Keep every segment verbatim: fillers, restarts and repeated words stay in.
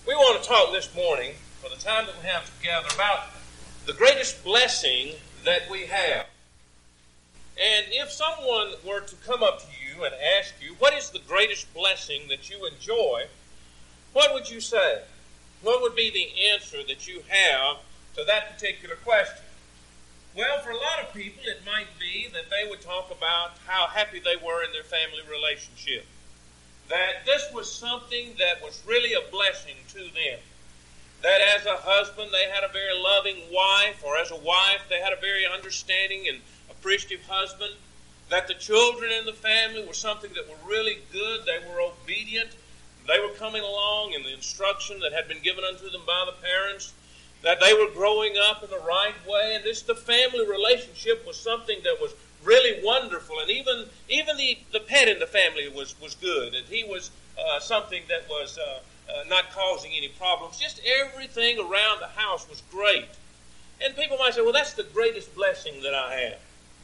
We want to talk this morning, for the time that we have together, about the greatest blessing that we have. And if someone were to come up to you and ask you, what is the greatest blessing that you enjoy, what would you say? What would be the answer that you have to that particular question? Well, for a lot of people, it might be that they would talk about how happy they were in their family relationship. That this was something that was really a blessing to them. That as a husband, they had a very loving wife, or as a wife, they had a very understanding and appreciative husband. That the children in the family were something that were really good. They were obedient. They were coming along in the instruction that had been given unto them by the parents. That they were growing up in the right way. And this, the family relationship was something that was really wonderful. And even even the, the pet in the family was, was good. And he was uh, something that was uh, uh, not causing any problems. Just everything around the house was great. And people might say, well, that's the greatest blessing that I have.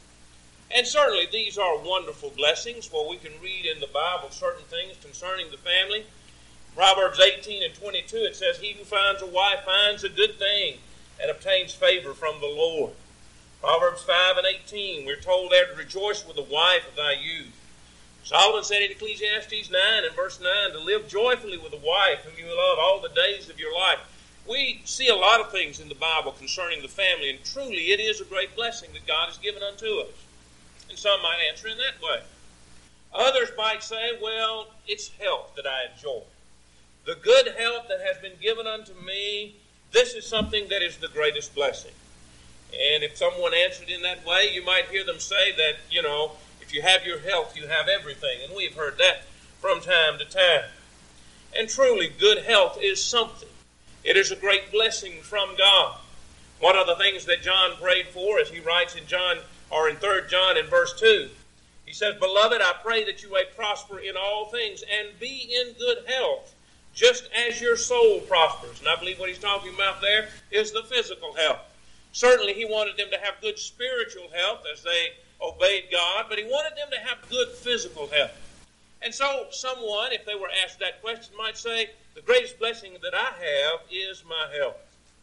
And certainly these are wonderful blessings, for we can read in the Bible certain things concerning the family. Proverbs eighteen and twenty-two, it says, he who finds a wife finds a good thing and obtains favor from the Lord. Proverbs five and eighteen, we're told there to rejoice with the wife of thy youth. Solomon said in Ecclesiastes nine and verse nine, to live joyfully with a wife whom you love all the days of your life. We see a lot of things in the Bible concerning the family, and truly it is a great blessing that God has given unto us. And some might answer in that way. Others might say, well, it's health that I enjoy. The good health that has been given unto me, this is something that is the greatest blessing. And if someone answered in that way, you might hear them say that, you know, if you have your health, you have everything. And we've heard that from time to time. And truly, good health is something. It is a great blessing from God. One of the things that John prayed for, as he writes in John, or in Third John in verse two, he says, beloved, I pray that you may prosper in all things and be in good health, just as your soul prospers. And I believe what he's talking about there is the physical health. Certainly he wanted them to have good spiritual health as they obeyed God, but he wanted them to have good physical health. And so someone, if they were asked that question, might say, the greatest blessing that I have is my health.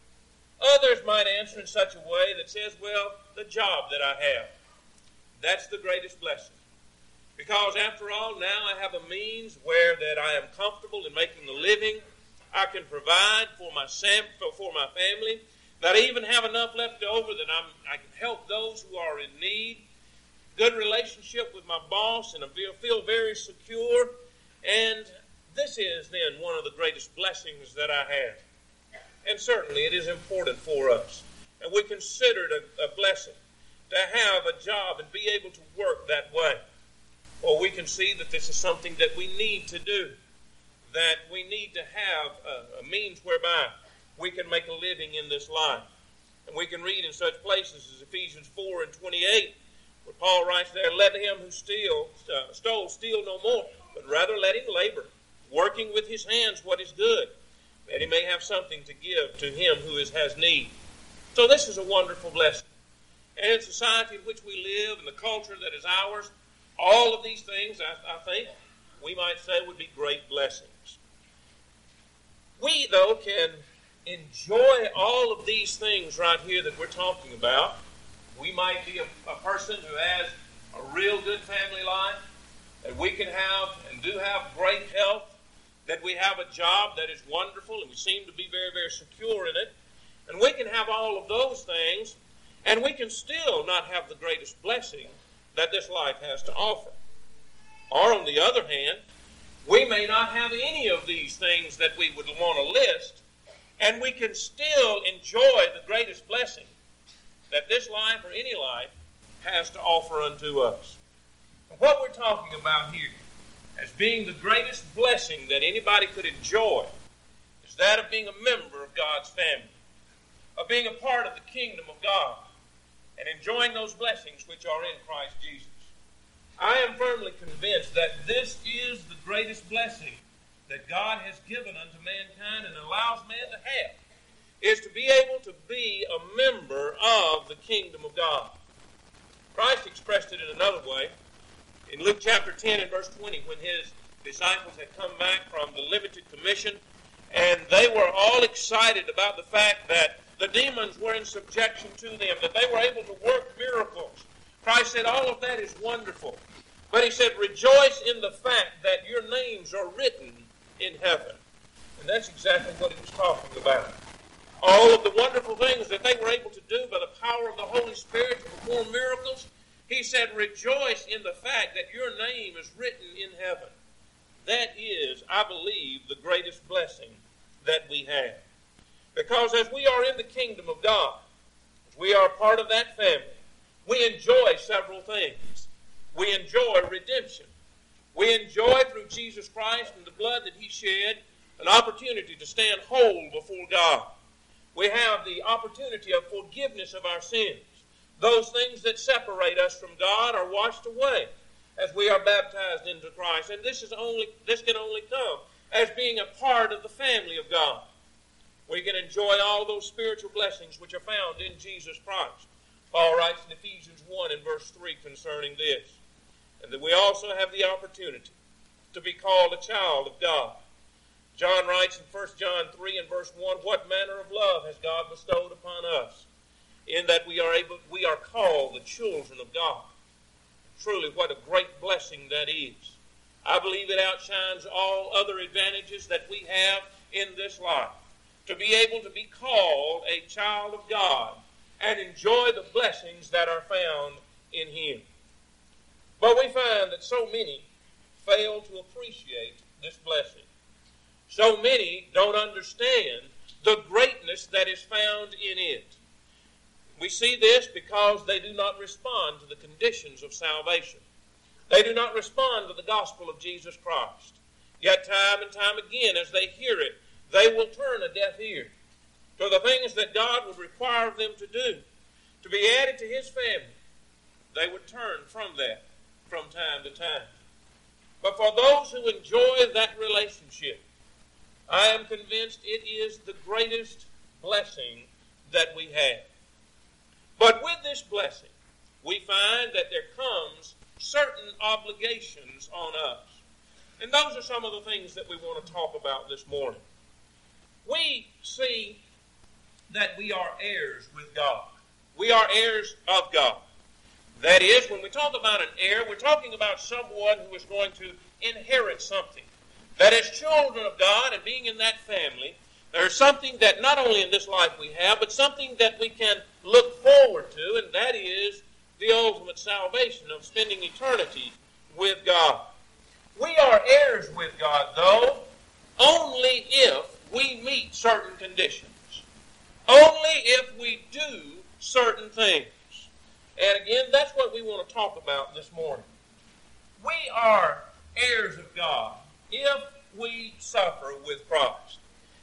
Others might answer in such a way that says, well, the job that I have, that's the greatest blessing. Because after all, now I have a means where that I am comfortable in making a living. I can provide for my, for my family. That I even have enough left over that I'm, I can help those who are in need. Good relationship with my boss, and I feel, feel very secure. And this is then one of the greatest blessings that I have. And certainly it is important for us. And we consider it a, a blessing to have a job and be able to work that way. Well, we can see that this is something that we need to do. That we need to have a, a means whereby we can make a living in this life. And we can read in such places as Ephesians four and twenty-eight, where Paul writes there, let him who steal, uh, stole steal no more, but rather let him labor, working with his hands what is good, that he may have something to give to him who is, has need. So this is a wonderful blessing. And in society in which we live, and the culture that is ours, all of these things, I, I think, we might say would be great blessings. We, though, can enjoy all of these things right here that we're talking about. We might be a, a person who has a real good family life, that we can have and do have great health, that we have a job that is wonderful and we seem to be very, very secure in it. And we can have all of those things, and we can still not have the greatest blessing that this life has to offer. Or on the other hand, we may not have any of these things that we would want to list, and we can still enjoy the greatest blessing that this life or any life has to offer unto us. And what we're talking about here as being the greatest blessing that anybody could enjoy is that of being a member of God's family, of being a part of the kingdom of God, and enjoying those blessings which are in Christ Jesus. I am firmly convinced that this is the greatest blessing that God has given unto mankind and allows man to have, is to be able to be a member of the kingdom of God. Christ expressed it in another way. In Luke chapter ten and verse twenty, when his disciples had come back from the limited commission And they were all excited about the fact that the demons were in subjection to them, that they were able to work miracles. Christ said, all of that is wonderful. But he said, rejoice in the fact that your names are written in heaven. And that's exactly what he was talking about. All of the wonderful things that they were able to do by the power of the Holy Spirit to perform miracles, he said, rejoice in the fact that your name is written in heaven. That is, I believe, the greatest blessing that we have. Because as we are in the kingdom of God, as we are part of that family, we enjoy several things. We enjoy redemption. We enjoy, through Jesus Christ and the blood that he shed, an opportunity to stand whole before God. We have the opportunity of forgiveness of our sins. Those things that separate us from God are washed away as we are baptized into Christ. And this is only this can only come as being a part of the family of God. We can enjoy all those spiritual blessings which are found in Jesus Christ. Paul writes in Ephesians one and verse three concerning this. And that we also have the opportunity to be called a child of God. John writes in First John three and verse one, what manner of love has God bestowed upon us, in that we are able, we are called the children of God. Truly, what a great blessing that is. I believe it outshines all other advantages that we have in this life. To be able to be called a child of God and enjoy the blessings that are found in him. But we find that so many fail to appreciate this blessing. So many don't understand the greatness that is found in it. We see this because they do not respond to the conditions of salvation. They do not respond to the gospel of Jesus Christ. Yet time and time again, as they hear it, they will turn a deaf ear to the things that God would require of them to do, to be added to his family. They would turn from that from time to time. But for those who enjoy that relationship, I am convinced it is the greatest blessing that we have. But with this blessing, we find that there comes certain obligations on us. And those are some of the things that we want to talk about this morning. We see that we are heirs with God. We are heirs of God. That is, when we talk about an heir, we're talking about someone who is going to inherit something. That as children of God and being in that family, there's something that not only in this life we have, but something that we can look forward to, and that is the ultimate salvation of spending eternity with God. We are heirs with God, though, only if we meet certain conditions. Only if we do certain things. And again, that's what we want to talk about this morning. We are heirs of God if we suffer with Christ.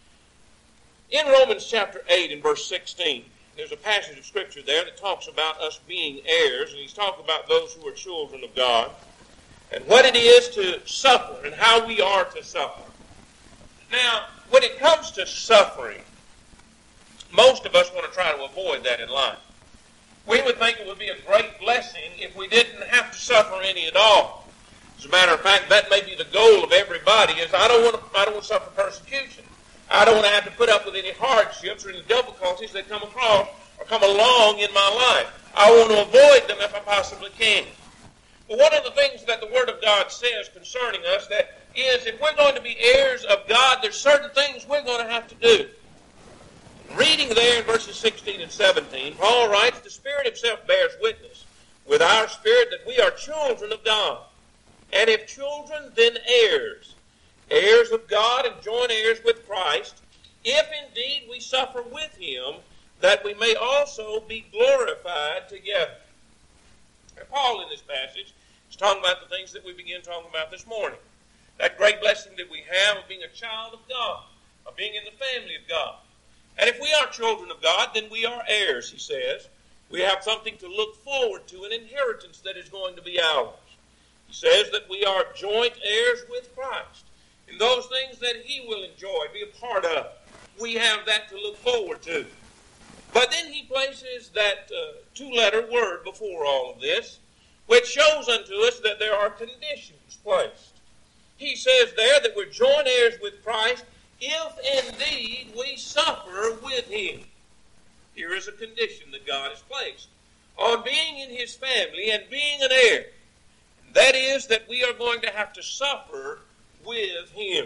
In Romans chapter eight and verse sixteen, there's a passage of Scripture there that talks about us being heirs, and he's talking about those who are children of God, and what it is to suffer and how we are to suffer. Now, when it comes to suffering, most of us want to try to avoid that in life. We would think it would be a great blessing if we didn't have to suffer any at all. As a matter of fact, that may be the goal of everybody, is I don't want to, I don't want to suffer persecution. I don't want to have to put up with any hardships or any difficulties that come across or come along in my life. I want to avoid them if I possibly can. But one of the things that the Word of God says concerning us that is, if we're going to be heirs of God, there's certain things we're going to have to do. Reading there in verses sixteen and seventeen, Paul writes, the Spirit himself bears witness with our spirit that we are children of God. And if children, then heirs. Heirs of God and joint heirs with Christ, if indeed we suffer with him, that we may also be glorified together. Now, Paul in this passage is talking about the things that we began talking about this morning. That great blessing that we have of being a child of God, of being in the family of God. And if we are children of God, then we are heirs, he says. We have something to look forward to, an inheritance that is going to be ours. He says that we are joint heirs with Christ. And those things that he will enjoy, be a part of, we have that to look forward to. But then he places that uh, two-letter word before all of this, which shows unto us that there are conditions placed. He says there that we're joint heirs with Christ if indeed we suffer with him. Here is a condition that God has placed on being in his family and being an heir. And that is that we are going to have to suffer with him.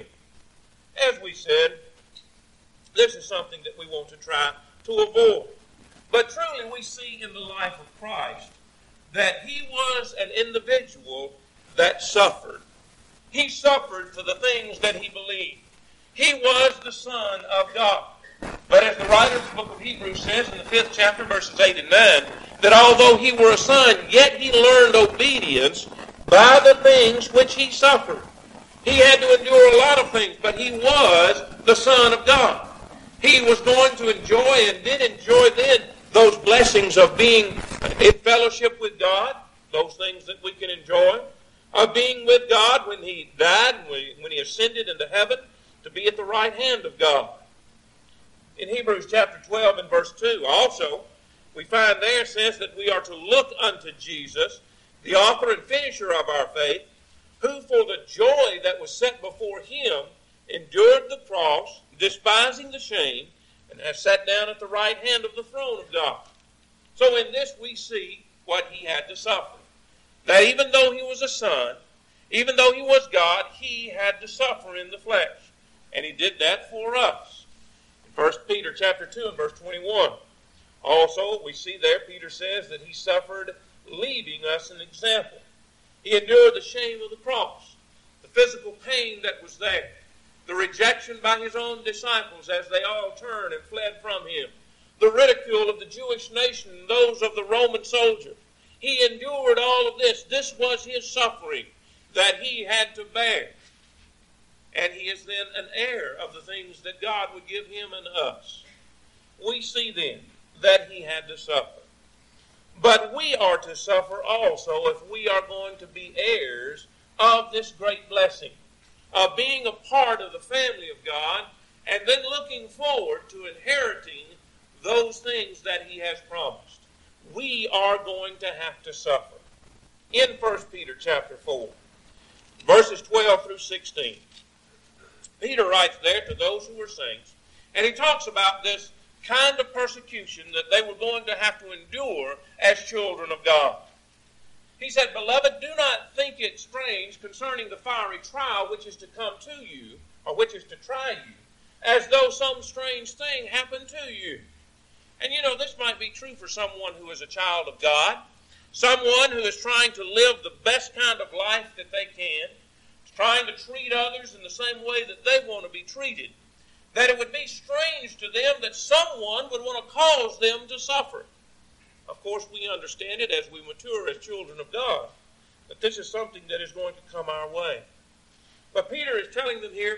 As we said, this is something that we want to try to avoid. But truly we see in the life of Christ that he was an individual that suffered. He suffered for the things that he believed. He was the Son of God. But as the writer of the book of Hebrews says in the fifth chapter, verses eight and nine, that although he were a son, yet he learned obedience by the things which he suffered. He had to endure a lot of things, but he was the Son of God. He was going to enjoy and did enjoy then those blessings of being in fellowship with God, those things that we can enjoy, of being with God when he died, when he ascended into heaven, to be at the right hand of God. In Hebrews chapter twelve and verse two, also, we find there it says that we are to look unto Jesus, the author and finisher of our faith, who for the joy that was set before him endured the cross, despising the shame, and has sat down at the right hand of the throne of God. So in this we see what he had to suffer. That even though he was a son, even though he was God, he had to suffer in the flesh. And he did that for us. In First Peter chapter two and verse twenty-one. Also, we see there, Peter says that he suffered, leaving us an example. He endured the shame of the cross, the physical pain that was there, the rejection by his own disciples as they all turned and fled from him, the ridicule of the Jewish nation and those of the Roman soldiers. He endured all of this. This was his suffering that he had to bear. And he is then an heir of the things that God would give him and us. We see then that he had to suffer. But we are to suffer also if we are going to be heirs of this great blessing, of being a part of the family of God, and then looking forward to inheriting those things that he has promised. We are going to have to suffer. In First Peter chapter four, verses twelve through sixteen, Peter writes there to those who were saints, and he talks about this kind of persecution that they were going to have to endure as children of God. He said, "Beloved, do not think it strange concerning the fiery trial which is to come to you, or which is to try you, as though some strange thing happened to you." And you know, this might be true for someone who is a child of God, someone who is trying to live the best kind of life that they can, trying to treat others in the same way that they want to be treated, that it would be strange to them that someone would want to cause them to suffer. Of course, we understand it as we mature as children of God, that this is something that is going to come our way. But Peter is telling them here,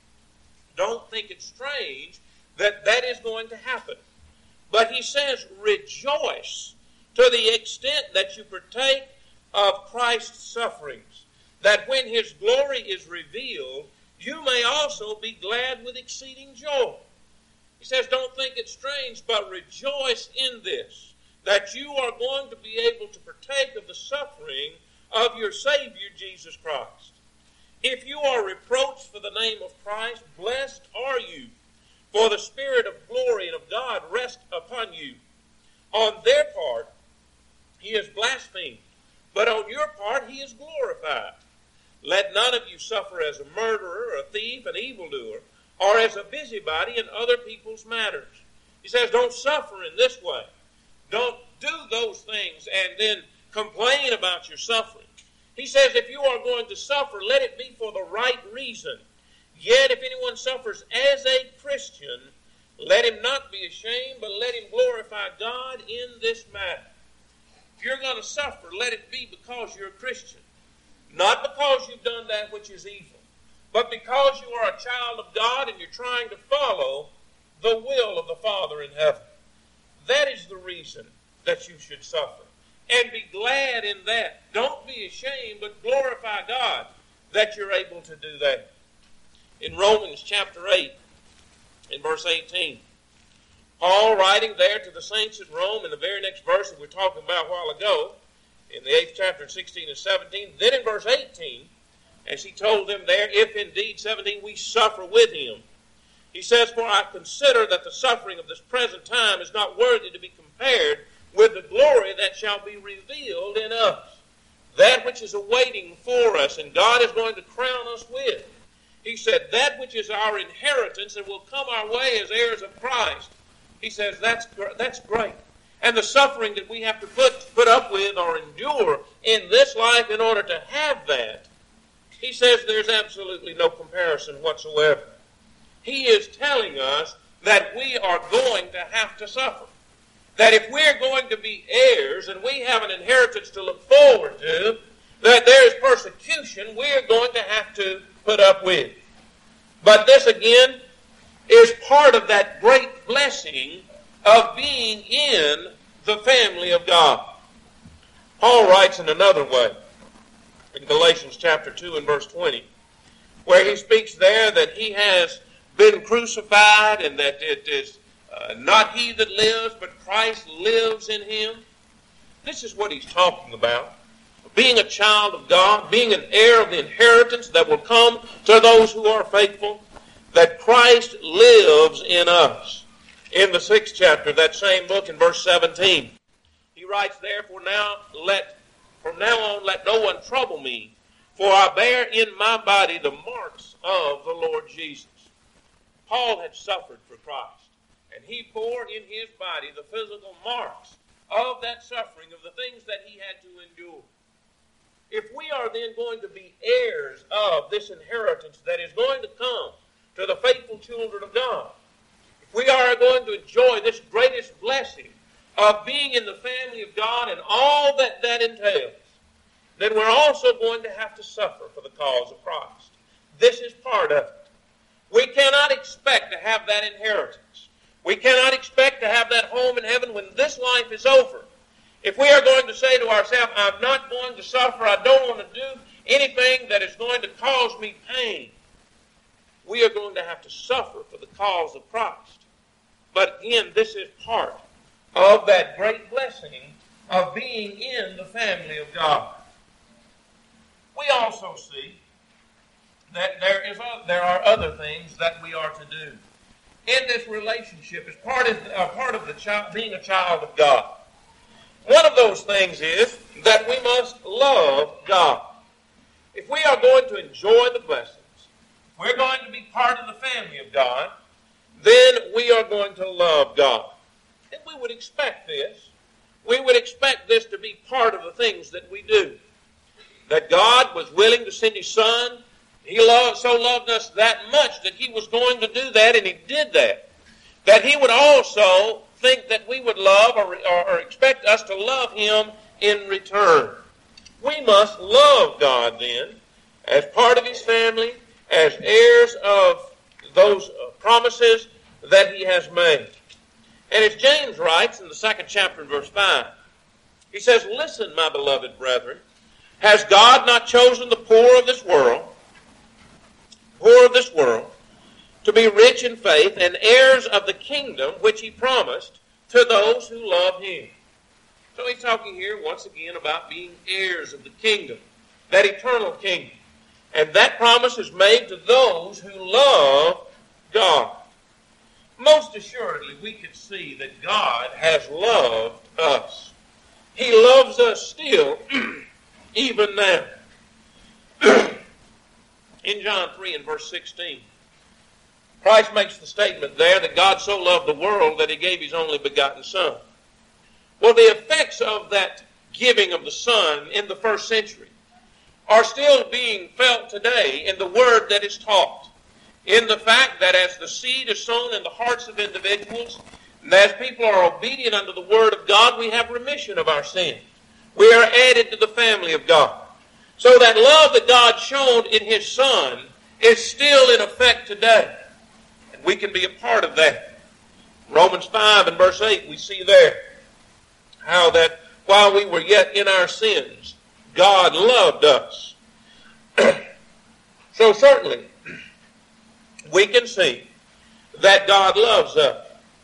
don't think it strange that that is going to happen. But he says, rejoice to the extent that you partake of Christ's sufferings, that when his glory is revealed, you may also be glad with exceeding joy. He says, don't think it strange, but rejoice in this, that you are going to be able to partake of the suffering of your Savior, Jesus Christ. If you are reproached for the name of Christ, blessed are you, for the Spirit of glory and of God rests upon you. On their part, he is blasphemed, but on your part he is glorified. Let none of you suffer as a murderer, a thief, an evildoer, or as a busybody in other people's matters. He says, don't suffer in this way. Don't do those things and then complain about your suffering. He says, if you are going to suffer, let it be for the right reason. Yet if anyone suffers as a Christian, let him not be ashamed, but let him glorify God in this matter. If you're going to suffer, let it be because you're a Christian. Not because you've done that which is evil, but because you are a child of God and you're trying to follow the will of the Father in heaven. That is the reason that you should suffer. And be glad in that. Don't be ashamed, but glorify God that you're able to do that. In Romans chapter eight, in verse eighteen, Paul writing there to the saints at Rome in the very next verse that we were talking about a while ago, in the eighth chapter, sixteen and seventeen, then in verse eighteen, as he told them there, if indeed, seventeen, we suffer with him, He says, "For I consider that the suffering of this present time is not worthy to be compared with the glory that shall be revealed in us." That which is awaiting for us, and God is going to crown us with. He said, that which is our inheritance and will come our way as heirs of Christ. He says, that's, that's great. And the suffering that we have to put, put up with or endure in this life in order to have that, he says there's absolutely no comparison whatsoever. He is telling us that we are going to have to suffer. That if we're going to be heirs and we have an inheritance to look forward to, that there is persecution we're going to have to put up with. But this again is part of that great blessing of being in the family of God. Paul writes in another way in Galatians chapter two and verse twenty, where he speaks there that he has been crucified and that it is Uh, not he that lives, but Christ lives in him. This is what he's talking about. Being a child of God, being an heir of the inheritance that will come to those who are faithful, that Christ lives in us. In the sixth chapter of that same book, in verse seventeen, he writes, "Therefore now let, from now on let no one trouble me, for I bear in my body the marks of the Lord Jesus." Paul had suffered for Christ. And he bore in his body the physical marks of that suffering, of the things that he had to endure. If we are then going to be heirs of this inheritance that is going to come to the faithful children of God, if we are going to enjoy this greatest blessing of being in the family of God and all that that entails, then we're also going to have to suffer for the cause of Christ. This is part of it. We cannot expect to have that inheritance. We cannot expect to have that home in heaven when this life is over. If we are going to say to ourselves, I'm not going to suffer, I don't want to do anything that is going to cause me pain, we are going to have to suffer for the cause of Christ. But again, this is part of that great blessing of being in the family of God. We also see that there is a, there are other things that we are to do in this relationship as part of, uh, part of the child, being a child of God. One of those things is that we must love God. If we are going to enjoy the blessings, we're going to be part of the family of God, then we are going to love God. And we would expect this. We would expect this to be part of the things that we do. That God was willing to send his Son. He loved, so loved us that much that he was going to do that, and he did that. That he would also think that we would love or, or, or expect us to love him in return. We must love God then as part of his family, as heirs of those promises that he has made. And as James writes in the second chapter in verse five, he says, "Listen, my beloved brethren, has God not chosen the poor of this world, poor of this world, to be rich in faith and heirs of the kingdom which he promised to those who love him?" So he's talking here once again about being heirs of the kingdom, that eternal kingdom. And that promise is made to those who love God. Most assuredly, we can see that God has loved us. He loves us still, even now. In John three and verse sixteen, Christ makes the statement there that God so loved the world that he gave his only begotten Son. Well, the effects of that giving of the Son in the first century are still being felt today in the word that is taught. In the fact that as the seed is sown in the hearts of individuals, and as people are obedient unto the word of God, we have remission of our sins. We are added to the family of God. So that love that God showed in his Son is still in effect today. And we can be a part of that. Romans five and verse eight, we see there how that while we were yet in our sins, God loved us. So certainly, we can see that God loves us.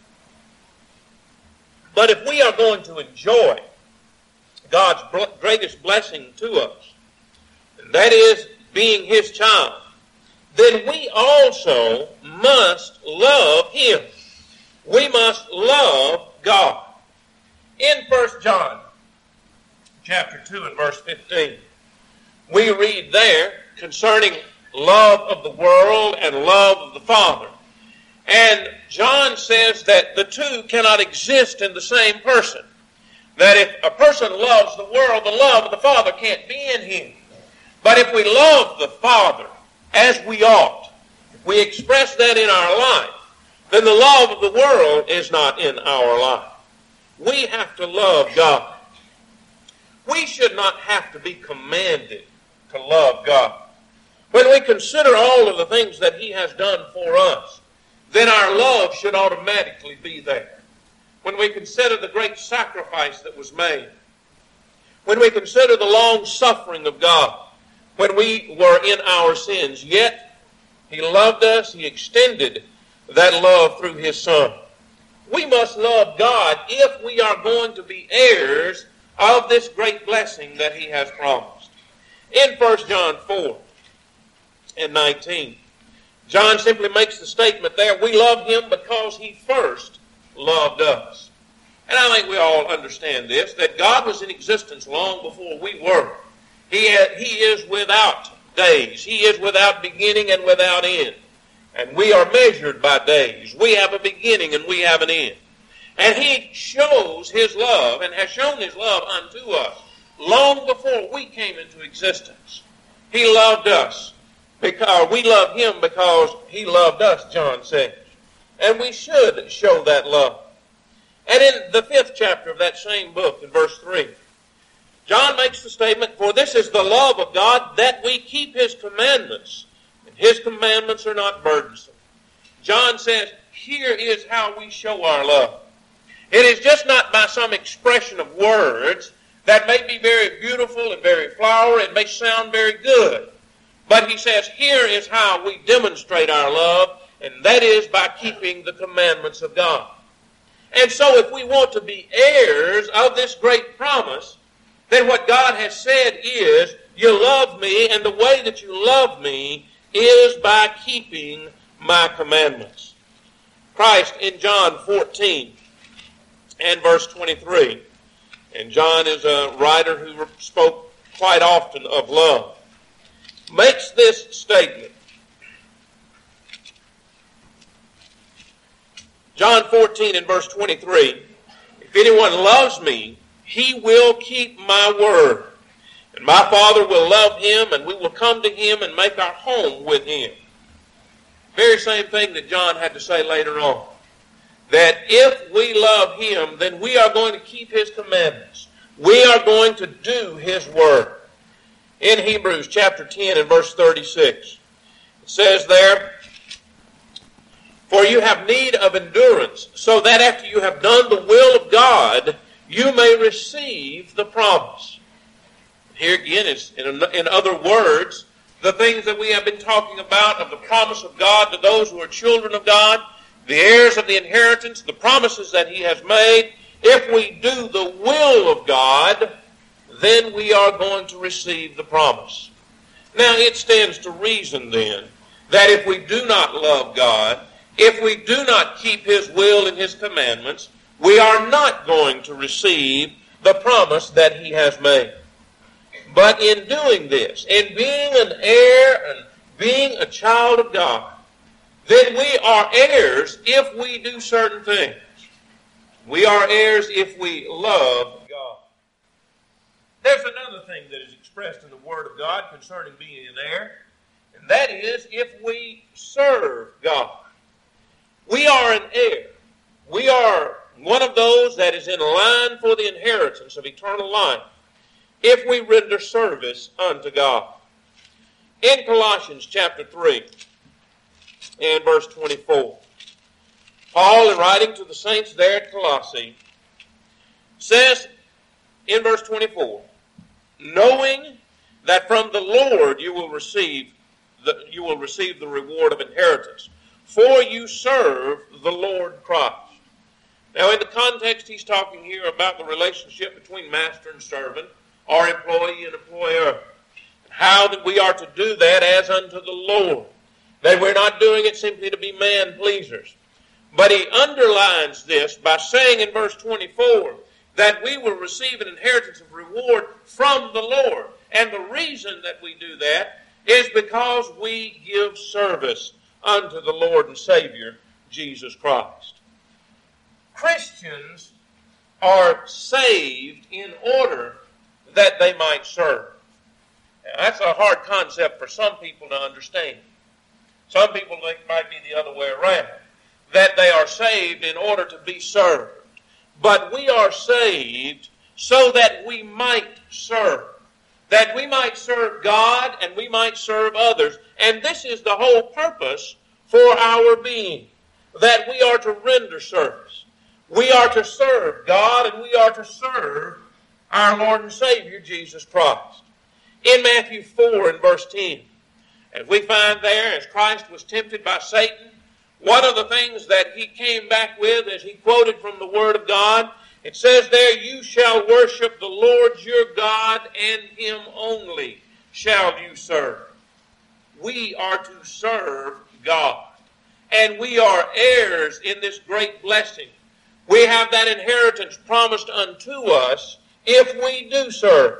But if we are going to enjoy God's greatest blessing to us, and that is being his child, then we also must love him. We must love God. In First John chapter two and verse fifteen, we read there concerning love of the world and love of the Father. And John says that the two cannot exist in the same person. That if a person loves the world, the love of the Father can't be in him. But if we love the Father as we ought, if we express that in our life, then the love of the world is not in our life. We have to love God. We should not have to be commanded to love God. When we consider all of the things that he has done for us, then our love should automatically be there. When we consider the great sacrifice that was made, when we consider the long suffering of God, when we were in our sins, yet he loved us, he extended that love through his Son. We must love God if we are going to be heirs of this great blessing that he has promised. In First John four and nineteen, John simply makes the statement there, we love him because he first loved us. And I think we all understand this, that God was in existence long before we were. He, had, he is without days. He is without beginning and without end. And we are measured by days. We have a beginning and we have an end. And he shows his love and has shown his love unto us long before we came into existence. He loved us because we love him because he loved us, John says. And we should show that love. And in the fifth chapter of that same book, in verse three, John makes the statement, for this is the love of God, that we keep his commandments, and his commandments are not burdensome. John says, here is how we show our love. It is just not by some expression of words that may be very beautiful and very flowery, it may sound very good. But he says, here is how we demonstrate our love, and that is by keeping the commandments of God. And so if we want to be heirs of this great promise, then what God has said is, you love me, and the way that you love me is by keeping my commandments. Christ in John fourteen and verse twenty-three, and John is a writer who spoke quite often of love, makes this statement. John fourteen and verse twenty-three, if anyone loves me, he will keep my word, and my Father will love him, and we will come to him and make our home with him. Very same thing that John had to say later on, that if we love him, then we are going to keep his commandments. We are going to do his word. In Hebrews chapter ten and verse thirty-six, it says there, for you have need of endurance, so that after you have done the will of God, you may receive the promise. Here again, is in, in other words, the things that we have been talking about of the promise of God to those who are children of God, the heirs of the inheritance, the promises that he has made. If we do the will of God, then we are going to receive the promise. Now, it stands to reason then that if we do not love God, if we do not keep his will and his commandments, we are not going to receive the promise that he has made. But in doing this, in being an heir and being a child of God, then we are heirs if we do certain things. We are heirs if we love God. There's another thing that is expressed in the Word of God concerning being an heir, and that is if we serve God. We are an heir. We are one of those that is in line for the inheritance of eternal life if we render service unto God. In Colossians chapter three and verse twenty-four, Paul, in writing to the saints there at Colossae, says in verse twenty-four, knowing that from the Lord you will receive the, you will receive the reward of inheritance, for you serve the Lord Christ. Now, in the context, he's talking here about the relationship between master and servant, or employee and employer, how that we are to do that as unto the Lord. That we're not doing it simply to be man-pleasers. But he underlines this by saying in verse twenty-four that we will receive an inheritance of reward from the Lord. And the reason that we do that is because we give service unto the Lord and Savior, Jesus Christ. Christians are saved in order that they might serve. Now, that's a hard concept for some people to understand. Some people think it might be the other way around, that they are saved in order to be served. But we are saved so that we might serve. That we might serve God and we might serve others. And this is the whole purpose for our being. That we are to render service. We are to serve God and we are to serve our Lord and Savior, Jesus Christ. In Matthew four and verse ten, as we find there, as Christ was tempted by Satan, one of the things that he came back with, as he quoted from the Word of God, it says there, you shall worship the Lord your God, and him only shall you serve. We are to serve God. And we are heirs in this great blessing. We have that inheritance promised unto us if we do serve.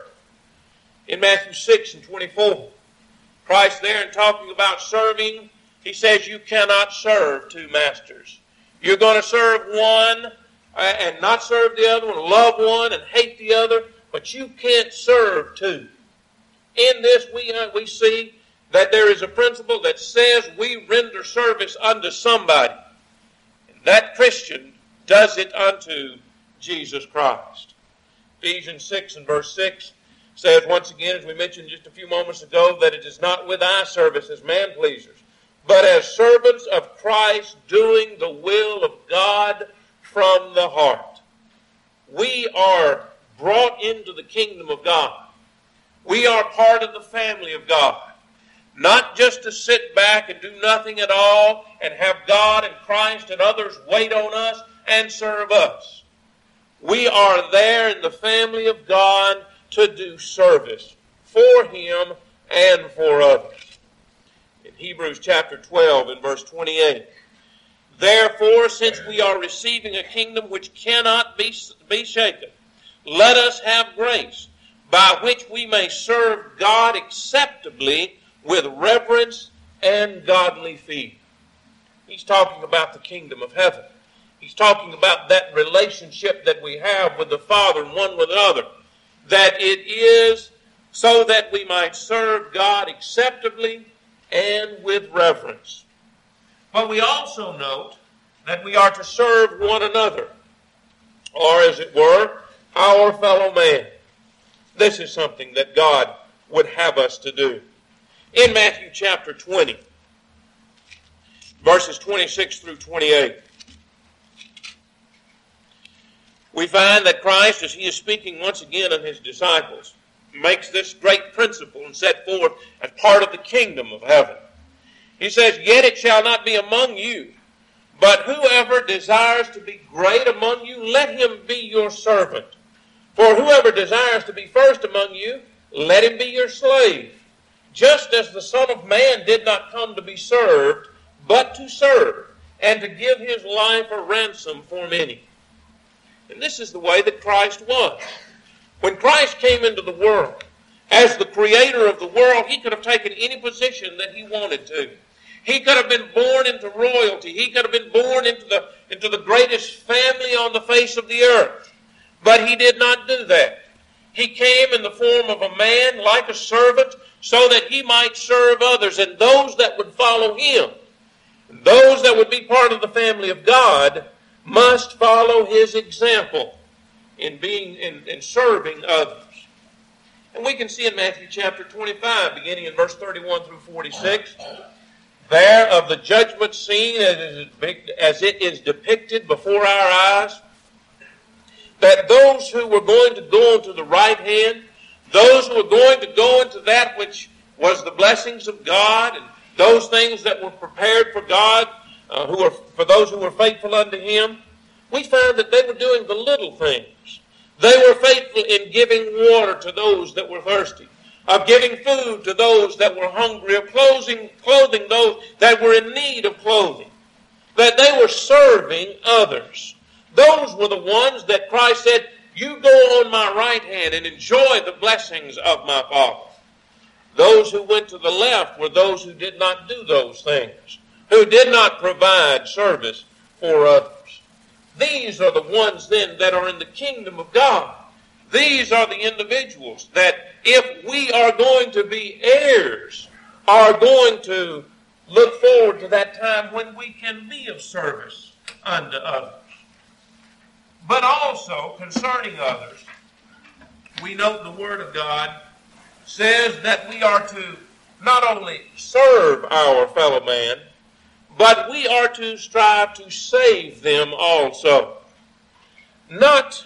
In Matthew six and twenty-four, Christ there in talking about serving, he says you cannot serve two masters. You're going to serve one and not serve the other one, love one and hate the other, but you can't serve two. In this we, uh, we see that there is a principle that says we render service unto somebody. And that Christian does it unto Jesus Christ. Ephesians six and verse six says once again, as we mentioned just a few moments ago, that it is not with eye service as man-pleasers, but as servants of Christ, doing the will of God from the heart. We are brought into the kingdom of God. We are part of the family of God. Not just to sit back and do nothing at all and have God and Christ and others wait on us and serve us. We are there in the family of God to do service for Him and for others. In Hebrews chapter twelve and verse twenty-eight, therefore, since we are receiving a kingdom which cannot be, be shaken, let us have grace by which we may serve God acceptably with reverence and godly fear. He's talking about the kingdom of heaven. He's talking about that relationship that we have with the Father and one with another. That it is so that we might serve God acceptably and with reverence. But we also note that we are to serve one another, or as it were, our fellow man. This is something that God would have us to do. In Matthew chapter twenty, verses twenty-six through twenty-eight, we find that Christ, as he is speaking once again on his disciples, makes this great principle and set forth as part of the kingdom of heaven. He says, yet it shall not be among you, but whoever desires to be great among you, let him be your servant. For whoever desires to be first among you, let him be your slave. Just as the Son of Man did not come to be served, but to serve, and to give his life a ransom for many. And this is the way that Christ was. When Christ came into the world, as the creator of the world, he could have taken any position that he wanted to. He could have been born into royalty. He could have been born into the, into the greatest family on the face of the earth. But he did not do that. He came in the form of a man, like a servant, so that he might serve others, and those that would follow him, those that would be part of the family of God, must follow his example in being in, in serving others. And we can see in Matthew chapter twenty-five, beginning in verse thirty-one through forty-six, there of the judgment scene as it is depicted before our eyes, that those who were going to go into the right hand, those who were going to go into that which was the blessings of God, and those things that were prepared for God, uh, who are for those who were faithful unto Him, we found that they were doing the little things. They were faithful in giving water to those that were thirsty. of giving food to those that were hungry, of clothing, clothing those that were in need of clothing, that they were serving others. Those were the ones that Christ said, you go on my right hand and enjoy the blessings of my Father. Those who went to the left were those who did not do those things, who did not provide service for others. These are the ones then that are in the kingdom of God. These are the individuals that, if we are going to be heirs, are going to look forward to that time when we can be of service unto others. But also, concerning others, we note the Word of God says that we are to not only serve our fellow man, but we are to strive to save them also. Not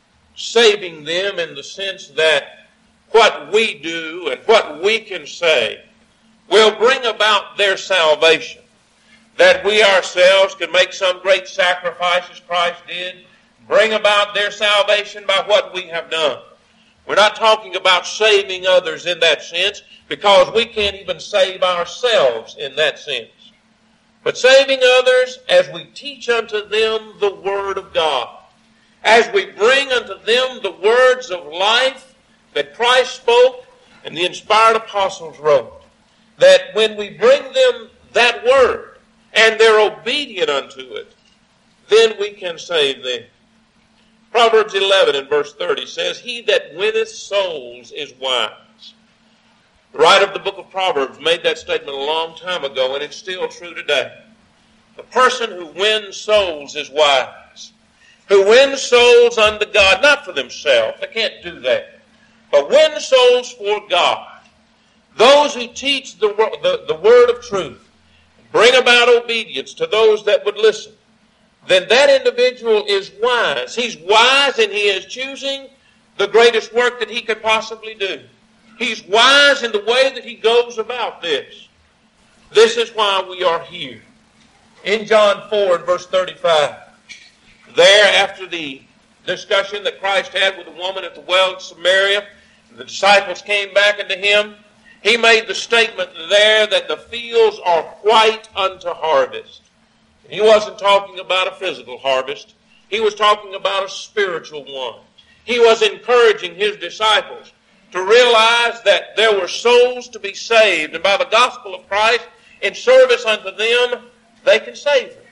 saving them in the sense that what we do and what we can say will bring about their salvation. That we ourselves can make some great sacrifice as Christ did, bring about their salvation by what we have done. We're not talking about saving others in that sense, because we can't even save ourselves in that sense. But saving others as we teach unto them the Word of God, as we bring unto them the words of life that Christ spoke and the inspired apostles wrote, that when we bring them that Word and they're obedient unto it, then we can save them. Proverbs eleven and verse thirty says, he that winneth souls is wise. The writer of the book of Proverbs made that statement a long time ago, and it's still true today. The person who wins souls is wise. Who wins souls unto God, not for themselves, they can't do that, but win souls for God. Those who teach the, the, the word of truth, bring about obedience to those that would listen, then that individual is wise. He's wise, and he is choosing the greatest work that he could possibly do. He's wise in the way that he goes about this. This is why we are here. In John four and verse thirty-five, there after the discussion that Christ had with the woman at the well at Samaria, the disciples came back unto him, he made the statement there that the fields are white unto harvest. He wasn't talking about a physical harvest. He was talking about a spiritual one. He was encouraging his disciples to realize that there were souls to be saved, and by the gospel of Christ, in service unto them, they can save them.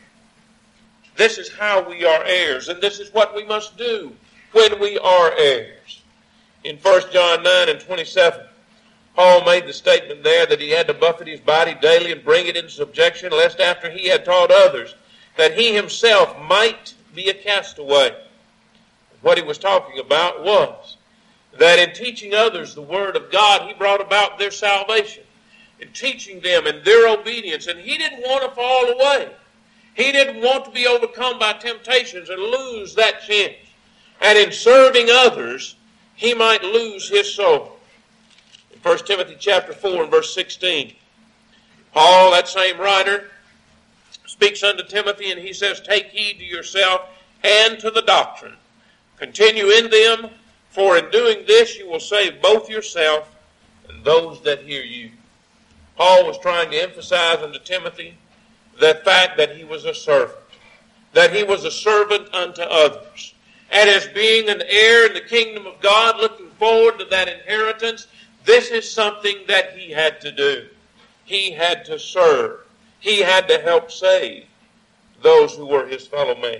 This is how we are heirs, and this is what we must do when we are heirs. In First John nine and twenty-seven, Paul made the statement there that he had to buffet his body daily and bring it into subjection, lest after he had taught others, that he himself might be a castaway. What he was talking about was that in teaching others the Word of God, he brought about their salvation, in teaching them and their obedience, and he didn't want to fall away. He didn't want to be overcome by temptations and lose that chance. And in serving others, he might lose his soul. First Timothy chapter four and verse sixteen. Paul, that same writer, speaks unto Timothy, and he says, take heed to yourself and to the doctrine. Continue in them, for in doing this you will save both yourself and those that hear you. Paul was trying to emphasize unto Timothy the fact that he was a servant, that he was a servant unto others. And as being an heir in the kingdom of God, looking forward to that inheritance, this is something that he had to do. He had to serve. He had to help save those who were his fellow men.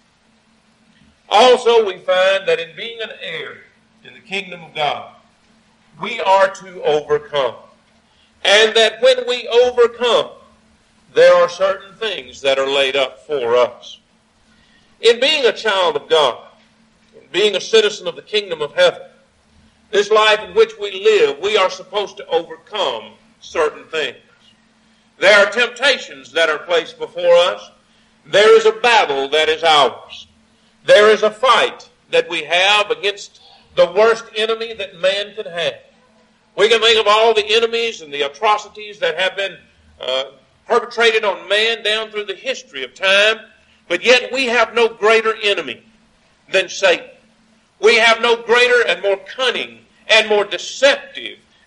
Also, we find that in being an heir in the kingdom of God, we are to overcome. And that when we overcome, there are certain things that are laid up for us. In being a child of God, in being a citizen of the kingdom of heaven, this life in which we live, we are supposed to overcome certain things. There are temptations that are placed before us. There is a battle that is ours. There is a fight that we have against the worst enemy that man could have. We can think of all the enemies and the atrocities that have been uh, perpetrated on man down through the history of time, but yet we have no greater enemy than Satan. We have no greater and more cunning and more deceptive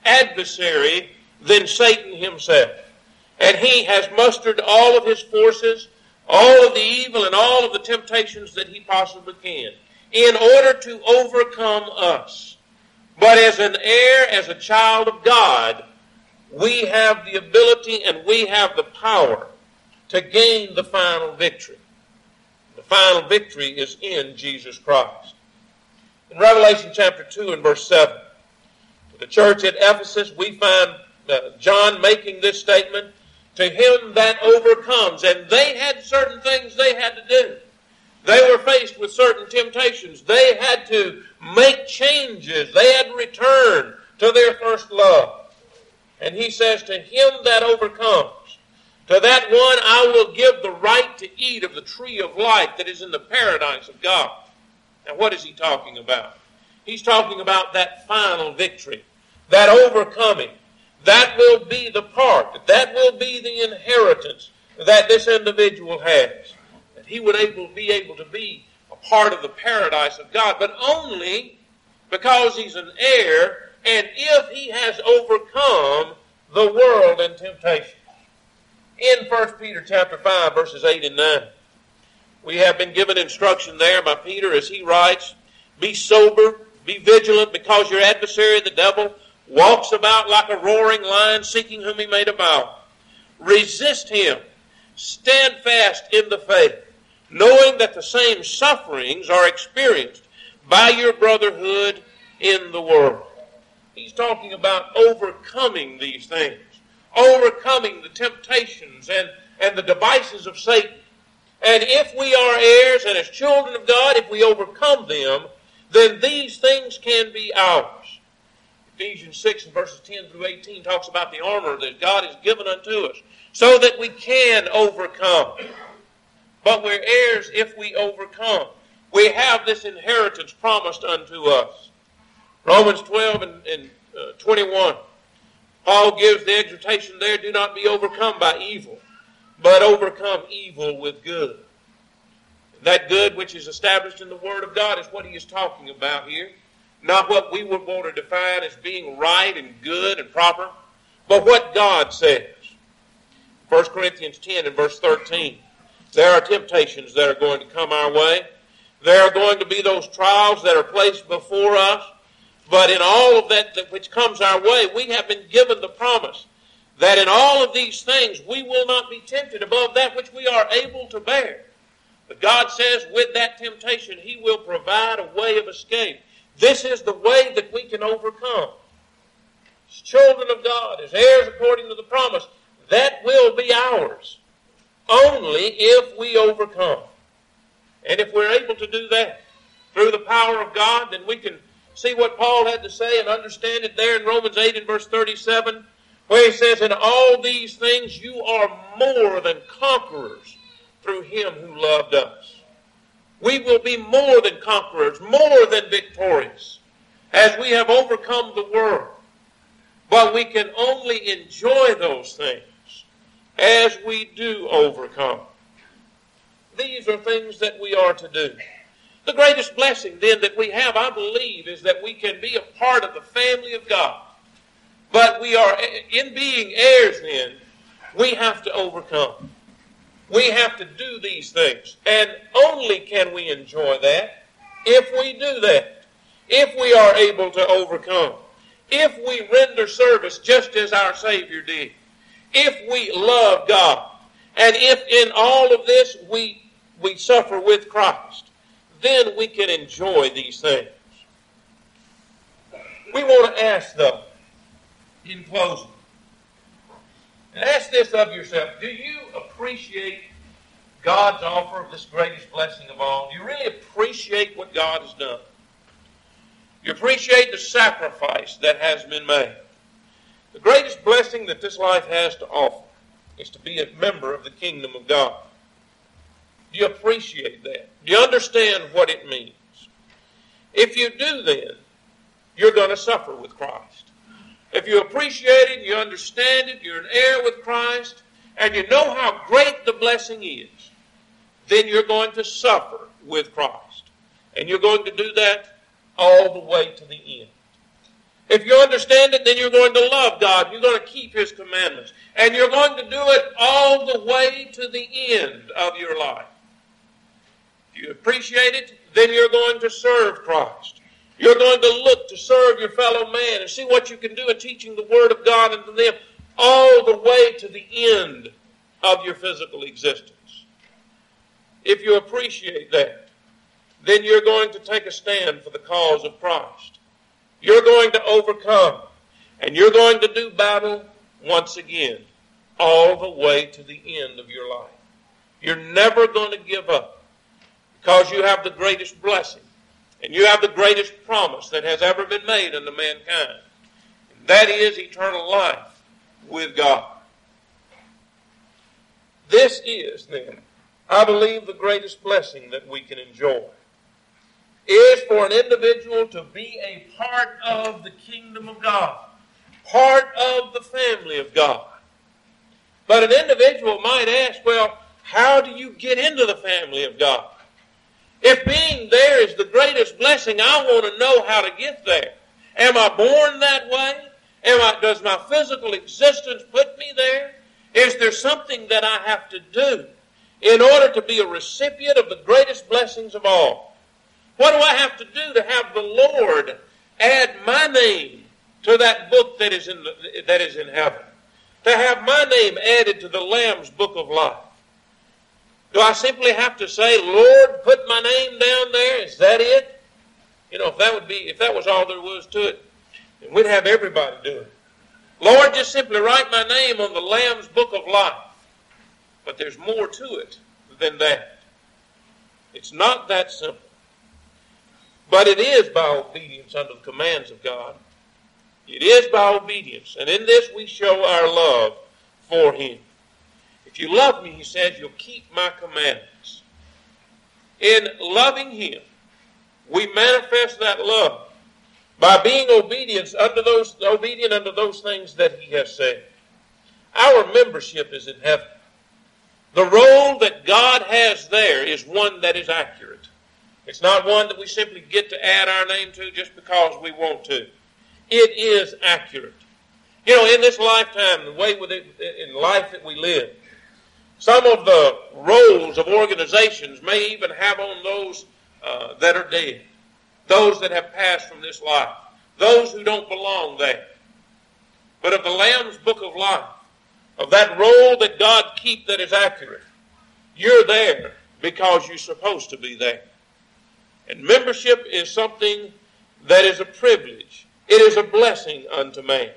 adversary than Satan himself. And he has mustered all of his forces, all of the evil and all of the temptations that he possibly can, in order to overcome us. But as an heir, as a child of God, we have the ability and we have the power to gain the final victory. The final victory is in Jesus Christ. In Revelation chapter two and verse seven, to the church at Ephesus, we find uh, John making this statement, to him that overcomes. And they had certain things they had to do. They were faced with certain temptations. They had to make changes. They had to return to their first love. And he says, to him that overcomes, to that one I will give the right to eat of the tree of life that is in the paradise of God. Now what is he talking about? He's talking about that final victory, that overcoming. That will be the part, that will be the inheritance that this individual has. That he would able, be able to be a part of the paradise of God, but only because he's an heir and if he has overcome the world and temptation. In First Peter chapter five, verses eight and nine, we have been given instruction there by Peter as he writes, be sober, be vigilant, because your adversary, the devil, walks about like a roaring lion, seeking whom he may devour. Resist him, steadfast in the faith, knowing that the same sufferings are experienced by your brotherhood in the world. He's talking about overcoming these things, overcoming the temptations and, and the devices of Satan. And if we are heirs and as children of God, if we overcome them, then these things can be ours. Ephesians six and verses ten through eighteen talks about the armor that God has given unto us so that we can overcome. But we're heirs if we overcome. We have this inheritance promised unto us. Romans twelve and, and uh, twenty-one, Paul gives the exhortation there, do not be overcome by evil, but overcome evil with good. That good which is established in the Word of God is what he is talking about here. Not what we would want to define as being right and good and proper, but what God says. First Corinthians ten and verse thirteen. There are temptations that are going to come our way. There are going to be those trials that are placed before us. But in all of that, that which comes our way, we have been given the promise that in all of these things we will not be tempted above that which we are able to bear. But God says with that temptation he will provide a way of escape. This is the way that we can overcome. As children of God, as heirs according to the promise, that will be ours. Only if we overcome. And if we're able to do that through the power of God, then we can see what Paul had to say and understand it there in Romans eight and verse thirty-seven, where he says, in all these things you are more than conquerors through him who loved us. We will be more than conquerors, more than victorious, as we have overcome the world. But we can only enjoy those things as we do overcome. These are things that we are to do. The greatest blessing then that we have, I believe, is that we can be a part of the family of God. But we are, in being heirs then, we have to overcome. We have to do these things. And only can we enjoy that if we do that. If we are able to overcome. If we render service just as our Savior did. If we love God. And if in all of this we, we suffer with Christ. Then we can enjoy these things. We want to ask though, in closing, and ask this of yourself, do you appreciate God's offer of this greatest blessing of all? Do you really appreciate what God has done? You appreciate the sacrifice that has been made. The greatest blessing that this life has to offer is to be a member of the kingdom of God. Do you appreciate that? Do you understand what it means? If you do, then, you're going to suffer with Christ. If you appreciate it, you understand it, you're an heir with Christ, and you know how great the blessing is, then you're going to suffer with Christ. And you're going to do that all the way to the end. If you understand it, then you're going to love God. You're going to keep His commandments. And you're going to do it all the way to the end of your life. If you appreciate it, then you're going to serve Christ. You're going to look to serve your fellow man and see what you can do in teaching the Word of God unto them all the way to the end of your physical existence. If you appreciate that, then you're going to take a stand for the cause of Christ. You're going to overcome, and you're going to do battle once again, all the way to the end of your life. You're never going to give up, because you have the greatest blessing, and you have the greatest promise that has ever been made unto mankind. And that is eternal life with God. This is, then, I believe, the greatest blessing that we can enjoy, is for an individual to be a part of the kingdom of God, part of the family of God. But an individual might ask, well, how do you get into the family of God? If being there is the greatest blessing, I want to know how to get there. Am I born that way? Am I, does my physical existence put me there? Is there something that I have to do in order to be a recipient of the greatest blessings of all? What do I have to do to have the Lord add my name to that book that is in the, that is in heaven? To have my name added to the Lamb's book of life? Do I simply have to say, Lord, put my name down there? Is that it? You know, if that would be, if that was all there was to it, then we'd have everybody do it. Lord, just simply write my name on the Lamb's book of life. But there's more to it than that. It's not that simple. But it is by obedience unto the commands of God. It is by obedience. And in this we show our love for Him. If you love me, He says, you'll keep my commandments. In loving Him, we manifest that love by being obedient unto those, obedient unto those things that He has said. Our membership is in heaven. The role that God has there is one that is accurate. It's not one that we simply get to add our name to just because we want to. It is accurate. You know, in this lifetime, the way with it, in life that we live, some of the roles of organizations may even have on those uh, that are dead, those that have passed from this life, those who don't belong there. But of the Lamb's book of life, of that role that God keeps that is accurate, you're there because you're supposed to be there. And membership is something that is a privilege. It is a blessing unto man.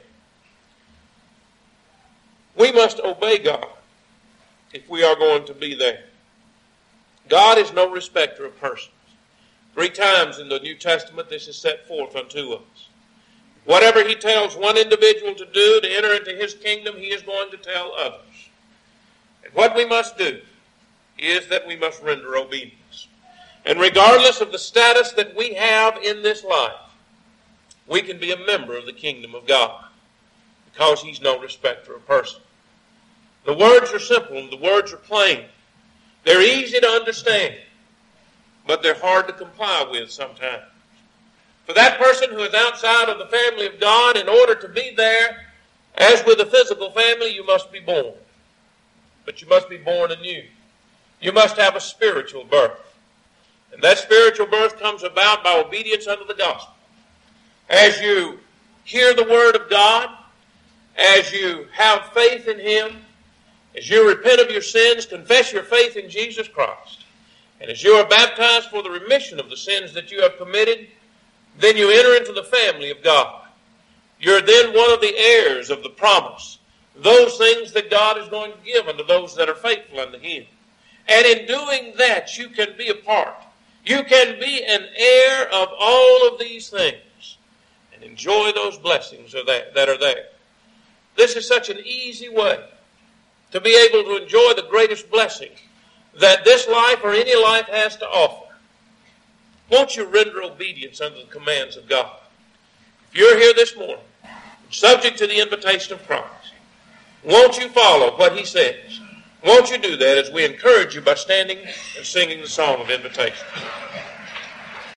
We must obey God if we are going to be there. God is no respecter of persons. Three times in the New Testament this is set forth unto us. Whatever He tells one individual to do to enter into His kingdom, He is going to tell others. And what we must do is that we must render obedience. And regardless of the status that we have in this life, we can be a member of the kingdom of God because He's no respecter of persons. The words are simple and the words are plain. They're easy to understand, but they're hard to comply with sometimes. For that person who is outside of the family of God, in order to be there, as with a physical family, you must be born. But you must be born anew. You must have a spiritual birth. And that spiritual birth comes about by obedience unto the gospel. As you hear the word of God, as you have faith in Him, as you repent of your sins, confess your faith in Jesus Christ, and as you are baptized for the remission of the sins that you have committed, then you enter into the family of God. You're then one of the heirs of the promise, those things that God is going to give unto those that are faithful unto Him. And in doing that, you can be a part. You can be an heir of all of these things and enjoy those blessings that are there. This is such an easy way to be able to enjoy the greatest blessing that this life or any life has to offer. Won't you render obedience unto the commands of God? If you're here this morning, subject to the invitation of Christ, won't you follow what He says? Won't you do that as we encourage you by standing and singing the song of invitation?